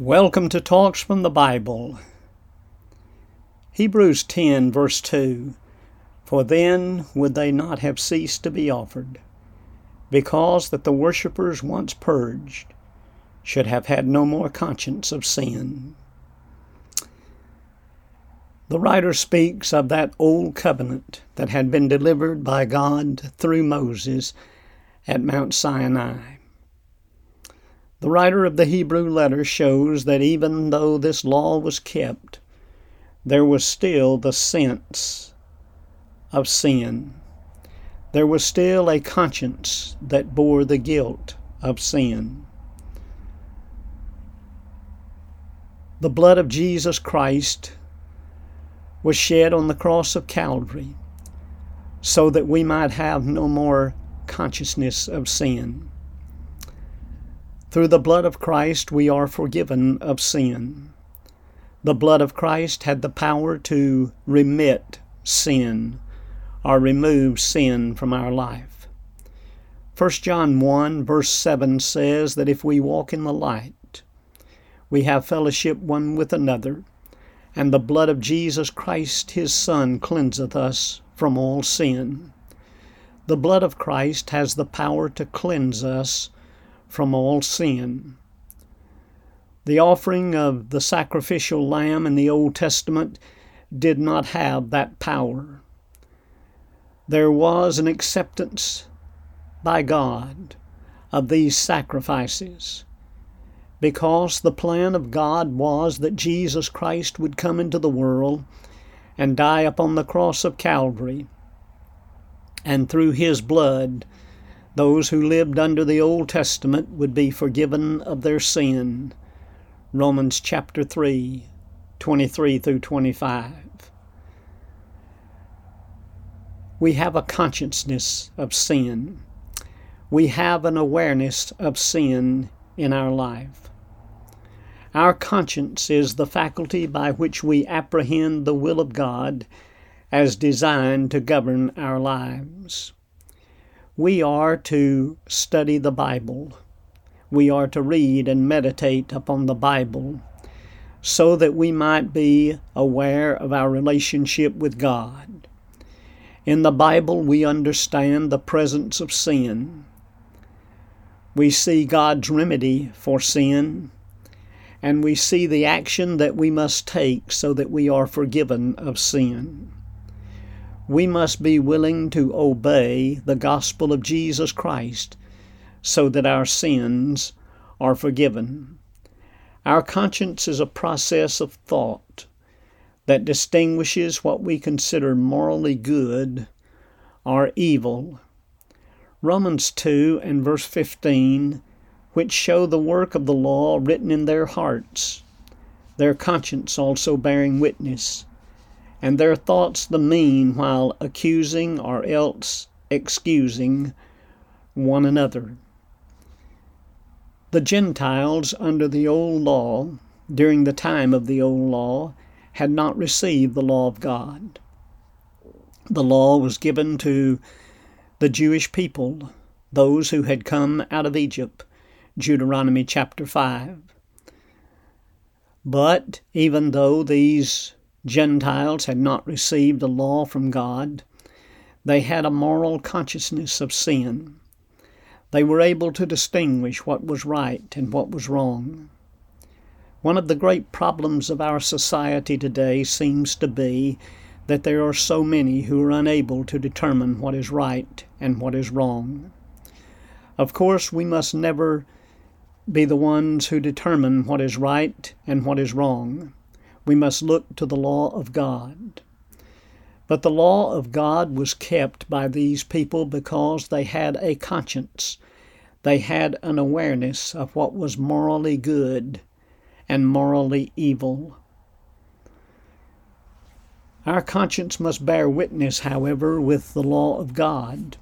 Welcome to Talks from the Bible. Hebrews 10 verse 2, For then would they not have ceased to be offered, because that the worshippers once purged should have had no more conscience of sin. The writer speaks of that old covenant that had been delivered by God through Moses at Mount Sinai. The writer of the Hebrew letter shows that even though this law was kept, there was still the sense of sin. There was still a conscience that bore the guilt of sin. The blood of Jesus Christ was shed on the cross of Calvary so that we might have no more consciousness of sin. Through the blood of Christ, we are forgiven of sin. The blood of Christ had the power to remit sin or remove sin from our life. 1 John 1 verse 7 says that if we walk in the light, we have fellowship one with another, and the blood of Jesus Christ, his Son, cleanseth us from all sin. The blood of Christ has the power to cleanse us from all sin. The offering of the sacrificial lamb in the Old Testament did not have that power. There was an acceptance by God of these sacrifices because the plan of God was that Jesus Christ would come into the world and die upon the cross of Calvary, and through his blood those who lived under the Old Testament would be forgiven of their sin. Romans chapter 3, 23 through 25. We have a consciousness of sin. We have an awareness of sin in our life. Our conscience is the faculty by which we apprehend the will of God as designed to govern our lives. We are to study the Bible. We are to read and meditate upon the Bible so that we might be aware of our relationship with God. In the Bible, we understand the presence of sin. We see God's remedy for sin, and we see the action that we must take so that we are forgiven of sin. We must be willing to obey the gospel of Jesus Christ so that our sins are forgiven. Our conscience is a process of thought that distinguishes what we consider morally good or evil. Romans 2 and verse 15, which show the work of the law written in their hearts, their conscience also bearing witness, and their thoughts the mean while accusing or else excusing one another. The Gentiles under the old law, during the time of the old law, had not received the law of God. The law was given to the Jewish people, those who had come out of Egypt, Deuteronomy chapter 5. But even though these Gentiles had not received the law from God, they had a moral consciousness of sin. They were able to distinguish what was right and what was wrong. One of the great problems of our society today seems to be that there are so many who are unable to determine what is right and what is wrong. Of course, we must never be the ones who determine what is right and what is wrong. We must look to the law of God. But the law of God was kept by these people because they had a conscience. They had an awareness of what was morally good and morally evil. Our conscience must bear witness, however, with the law of God.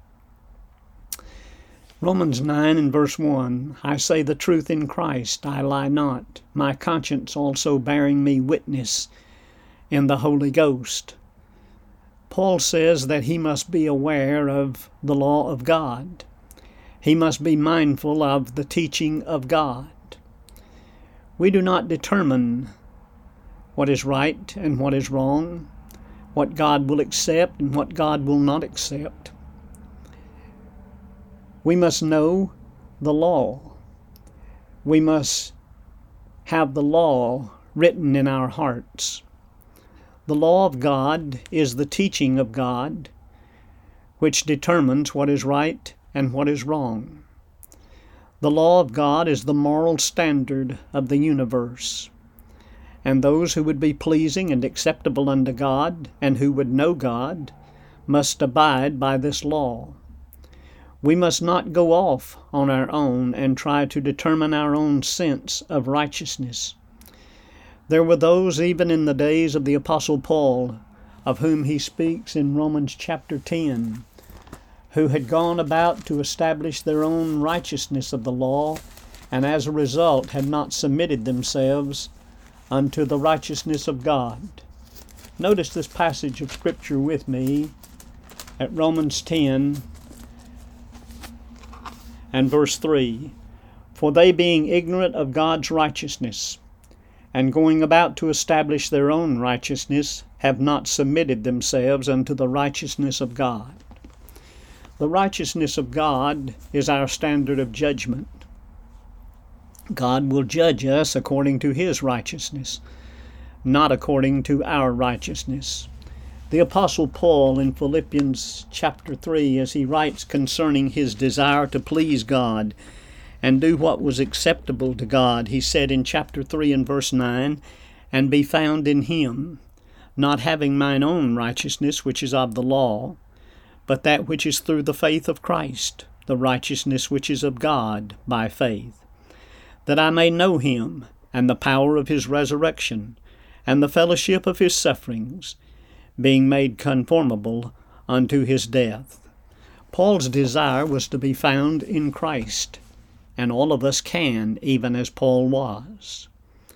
Romans 9 and verse 1, I say the truth in Christ, I lie not, my conscience also bearing me witness in the Holy Ghost. Paul says that he must be aware of the law of God. He must be mindful of the teaching of God. We do not determine what is right and what is wrong, what God will accept and what God will not accept. We must know the law. We must have the law written in our hearts. The law of God is the teaching of God, which determines what is right and what is wrong. The law of God is the moral standard of the universe, and those who would be pleasing and acceptable unto God and who would know God must abide by this law. We must not go off on our own and try to determine our own sense of righteousness. There were those even in the days of the Apostle Paul, of whom he speaks in Romans chapter 10, who had gone about to establish their own righteousness of the law, and as a result had not submitted themselves unto the righteousness of God. Notice this passage of Scripture with me at Romans 10 and verse 3. For they being ignorant of God's righteousness, and going about to establish their own righteousness, have not submitted themselves unto the righteousness of God. The righteousness of God is our standard of judgment. God will judge us according to His righteousness, not according to our righteousness. The Apostle Paul in Philippians chapter 3, as he writes concerning his desire to please God and do what was acceptable to God, he said in chapter 3 and verse 9, and be found in Him, not having mine own righteousness which is of the law, but that which is through the faith of Christ, the righteousness which is of God by faith, that I may know Him, and the power of His resurrection, and the fellowship of His sufferings, being made conformable unto His death. Paul's desire was to be found in Christ, and all of us can, even as Paul was.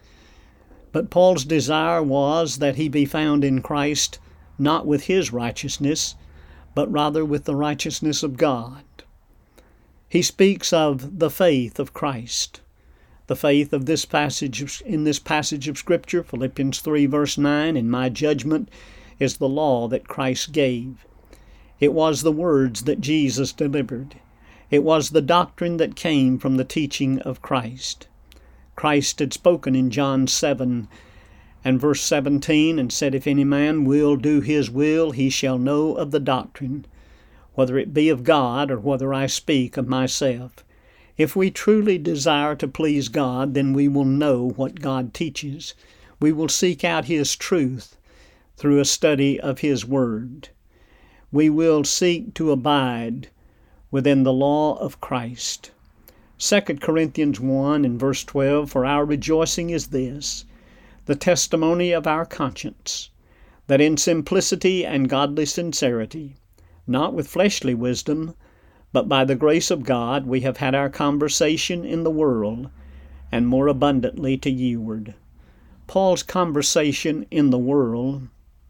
But Paul's desire was that he be found in Christ, not with his righteousness, but rather with the righteousness of God. He speaks of the faith of Christ. The faith of this passage, in this passage of Scripture, Philippians 3 verse 9, in my judgment is the law that Christ gave. It was the words that Jesus delivered. It was the doctrine that came from the teaching of Christ. Christ had spoken in John 7 and verse 17 and said, if any man will do His will, he shall know of the doctrine, whether it be of God or whether I speak of myself. If we truly desire to please God, then we will know what God teaches. We will seek out His truth through a study of His Word. We will seek to abide within the law of Christ. 2 Corinthians 1 and verse 12, for our rejoicing is this, the testimony of our conscience, that in simplicity and godly sincerity, not with fleshly wisdom, but by the grace of God, we have had our conversation in the world, and more abundantly to youward. Paul's conversation in the world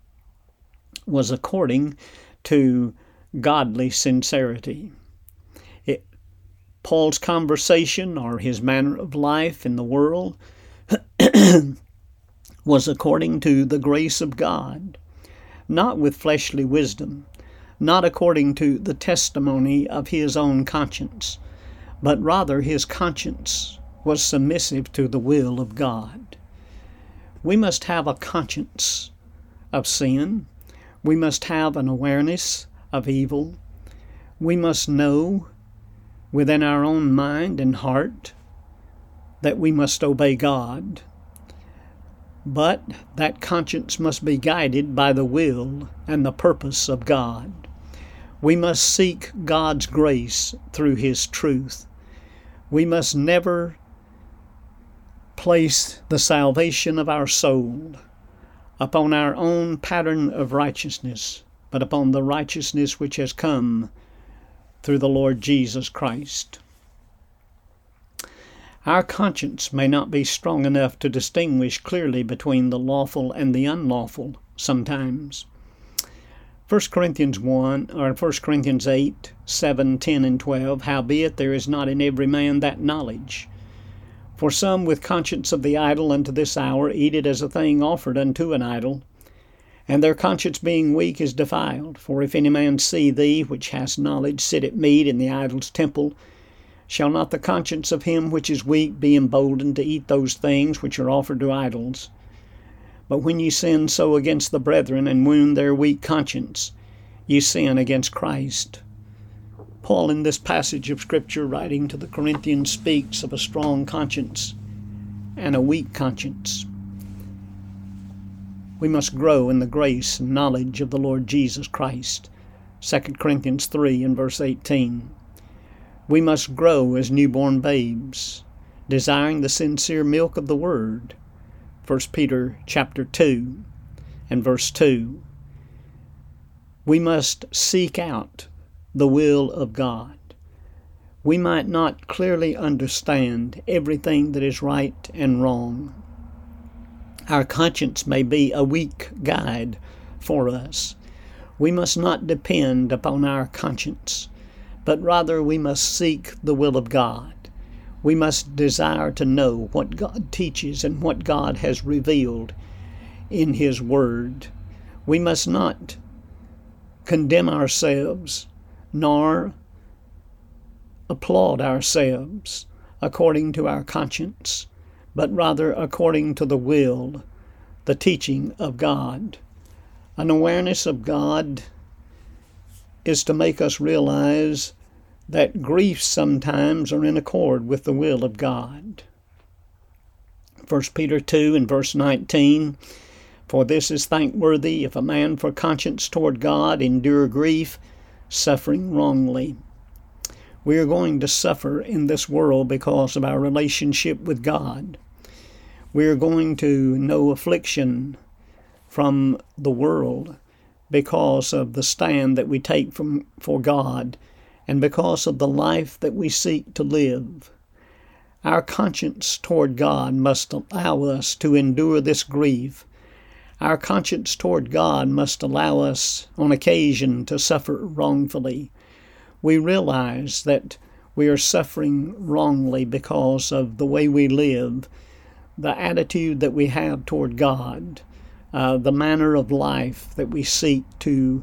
was according to godly sincerity. Paul's conversation, or his manner of life in the world, was according to the grace of God, not with fleshly wisdom, not according to the testimony of his own conscience, but rather his conscience was submissive to the will of God. We must have a conscience of sin. We must have an awareness of evil. We must know within our own mind and heart that we must obey God. But that conscience must be guided by the will and the purpose of God. We must seek God's grace through His truth. We must never place the salvation of our soul upon our own pattern of righteousness, but upon the righteousness which has come through the Lord Jesus Christ. Our conscience may not be strong enough to distinguish clearly between the lawful and the unlawful sometimes. 1 Corinthians 8, 7, 10, and 12, howbeit there is not in every man that knowledge. For some with conscience of the idol unto this hour eat it as a thing offered unto an idol, and their conscience being weak is defiled. For if any man see thee, which hast knowledge, sit at meat in the idol's temple, shall not the conscience of him which is weak be emboldened to eat those things which are offered to idols? But when ye sin so against the brethren, and wound their weak conscience, ye sin against Christ. Paul, in this passage of Scripture, writing to the Corinthians, speaks of a strong conscience and a weak conscience. We must grow in the grace and knowledge of the Lord Jesus Christ. 2 Corinthians 3 and verse 18. We must grow as newborn babes, desiring the sincere milk of the Word. 1 Peter chapter 2 and verse 2. We must seek out the will of God. We might not clearly understand everything that is right and wrong. Our conscience may be a weak guide for us. We must not depend upon our conscience, but rather we must seek the will of God. We must desire to know what God teaches and what God has revealed in His Word. We must not condemn ourselves, nor applaud ourselves according to our conscience, but rather according to the will, the teaching of God. An awareness of God is to make us realize that griefs sometimes are in accord with the will of God. 1 Peter 2 and verse 19, For this is thankworthy, if a man for conscience toward God endure grief, suffering wrongly. We are going to suffer in this world because of our relationship with God. We are going to know affliction from the world because of the stand that we take for God and because of the life that we seek to live. Our conscience toward God must allow us to endure this grief. Our conscience toward God must allow us, on occasion, to suffer wrongfully. We realize that we are suffering wrongly because of the way we live, the attitude that we have toward God, the manner of life that we seek to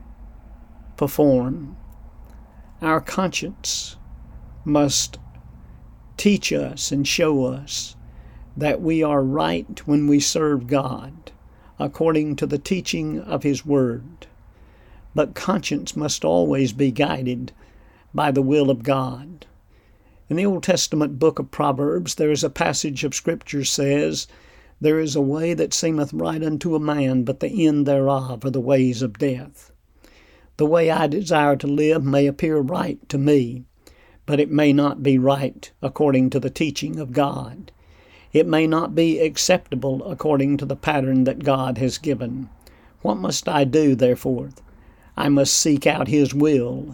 perform. Our conscience must teach us and show us that we are right when we serve God, according to the teaching of His Word. But conscience must always be guided by the will of God. In the Old Testament book of Proverbs, there is a passage of Scripture says, There is a way that seemeth right unto a man, but the end thereof are the ways of death. The way I desire to live may appear right to me, but it may not be right according to the teaching of God. It may not be acceptable according to the pattern that God has given. What must I do, therefore? I must seek out His will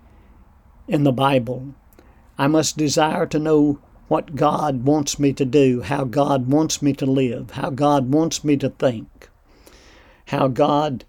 in the Bible. I must desire to know what God wants me to do, how God wants me to live, how God wants me to think, how God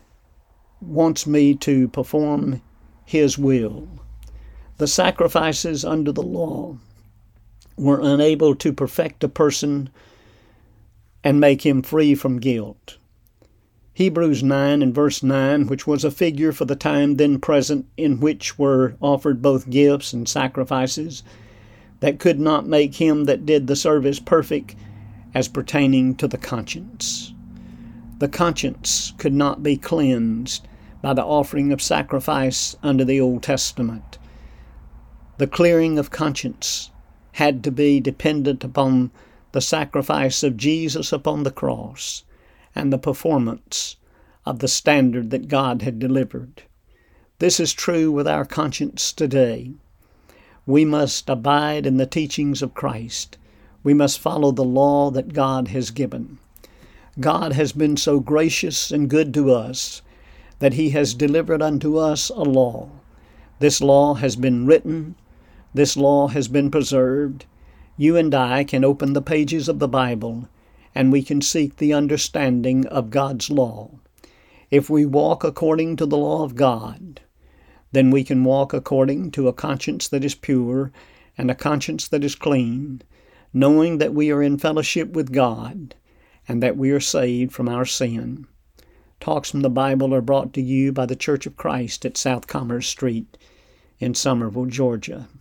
wants me to perform His will. The sacrifices under the law were unable to perfect a person and make him free from guilt. Hebrews 9 and verse 9, which was a figure for the time then present, in which were offered both gifts and sacrifices, that could not make him that did the service perfect as pertaining to the conscience. The conscience could not be cleansed by the offering of sacrifice under the Old Testament. The clearing of conscience had to be dependent upon the sacrifice of Jesus upon the cross and the performance of the standard that God had delivered. This is true with our conscience today. We must abide in the teachings of Christ. We must follow the law that God has given. God has been so gracious and good to us that He has delivered unto us a law. This law has been written. This law has been preserved. You and I can open the pages of the Bible and we can seek the understanding of God's law. If we walk according to the law of God, then we can walk according to a conscience that is pure and a conscience that is clean, knowing that we are in fellowship with God and that we are saved from our sin. Talks from the Bible are brought to you by the Church of Christ at South Commerce Street in Somerville, Georgia.